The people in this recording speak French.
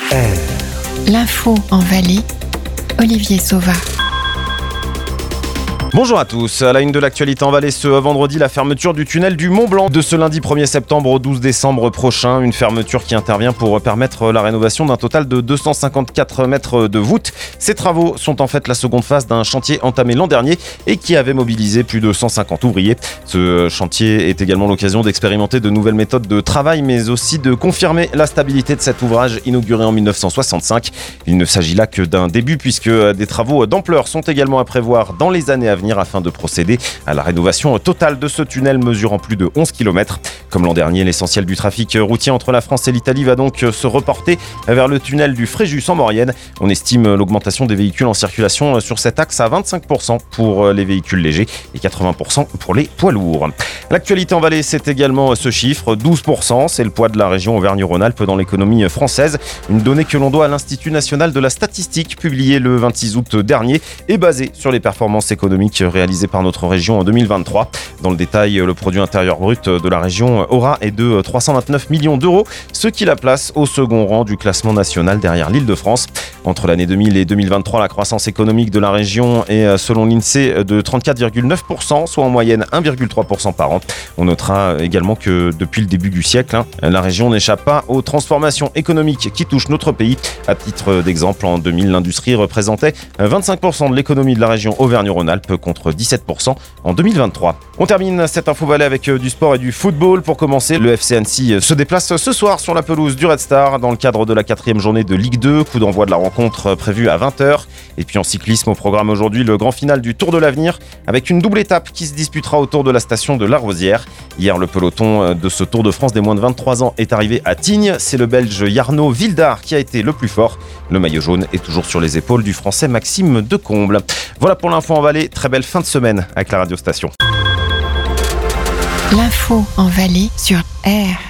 L'info en Valais, Olivier Sauva. Bonjour à tous, à la une de l'actualité en Valais ce vendredi, la fermeture du tunnel du Mont Blanc de ce lundi 1er septembre au 12 décembre prochain. Une fermeture qui intervient pour permettre la rénovation d'un total de 254 mètres de voûte. Ces travaux sont en fait la seconde phase d'un chantier entamé l'an dernier et qui avait mobilisé plus de 150 ouvriers. Ce chantier est également l'occasion d'expérimenter de nouvelles méthodes de travail, mais aussi de confirmer la stabilité de cet ouvrage inauguré en 1965. Il ne s'agit là que d'un début puisque des travaux d'ampleur sont également à prévoir dans les années à venir afin de procéder à la rénovation totale de ce tunnel mesurant plus de 11 km. Comme l'an dernier, l'essentiel du trafic routier entre la France et l'Italie va donc se reporter vers le tunnel du Fréjus en Maurienne. On estime l'augmentation des véhicules en circulation sur cet axe à 25% pour les véhicules légers et 80% pour les poids lourds. L'actualité en Valais, c'est également ce chiffre, 12%, c'est le poids de la région Auvergne-Rhône-Alpes dans l'économie française. Une donnée que l'on doit à l'Institut national de la statistique, publiée le 26 août dernier et basée sur les performances économiques réalisées par notre région en 2023. Dans le détail, le produit intérieur brut de la région Aura est de 329 millions d'euros, ce qui la place au second rang du classement national derrière l'Île-de-France. Entre l'année 2000 et 2023, la croissance économique de la région est, selon l'INSEE, de 34,9%, soit en moyenne 1,3% par an. On notera également que depuis le début du siècle, la région n'échappe pas aux transformations économiques qui touchent notre pays. À titre d'exemple, en 2000, l'industrie représentait 25% de l'économie de la région Auvergne-Rhône-Alpes contre 17% en 2023. On termine cette info Valais avec du sport et du football. Pour commencer, le FC Annecy se déplace ce soir sur la pelouse du Red Star dans le cadre de la 4e journée de Ligue 2. Coup d'envoi de la rencontre prévue à 20h. Et puis en cyclisme, au programme aujourd'hui, le grand final du Tour de l'Avenir avec une double étape qui se disputera autour de la station de La Rosière. Hier, le peloton de ce Tour de France des moins de 23 ans est arrivé à Tignes. C'est le Belge Jarno Wildar qui a été le plus fort. Le maillot jaune est toujours sur les épaules du Français Maxime Decomble. Voilà pour l'info en Valais. Très belle fin de semaine avec la radio station. L'info en Valais sur R.